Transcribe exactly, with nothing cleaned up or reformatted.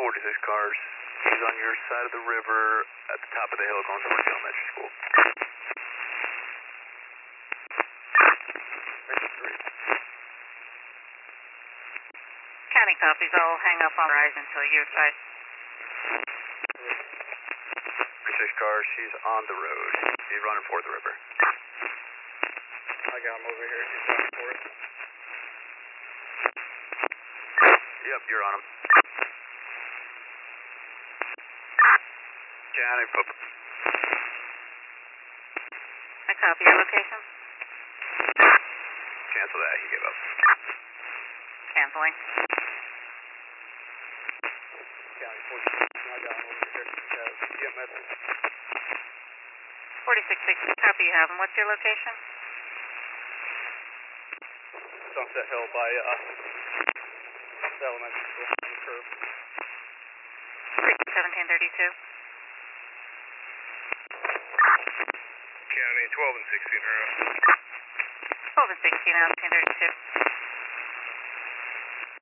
forty-six cars. He's on your side of the river at the top of the hill going to Lincoln Elementary School. County copies. I'll hang up on Rise until your side. forty-six cars. She's on the road. He's running for the river. I got him over here. He's running for it. Yep, you're on him. County football. I copy your location. Cancel that. He gave up. Canceling. County forty-six. I got him over here. Uh, get message. forty-six six. Copy. You have him. What's your location? Sunset Hill by uh, the elementary school on the curb. seventeen thirty-two. County twelve and sixteen are twelve and sixteen, seventeen thirty-two.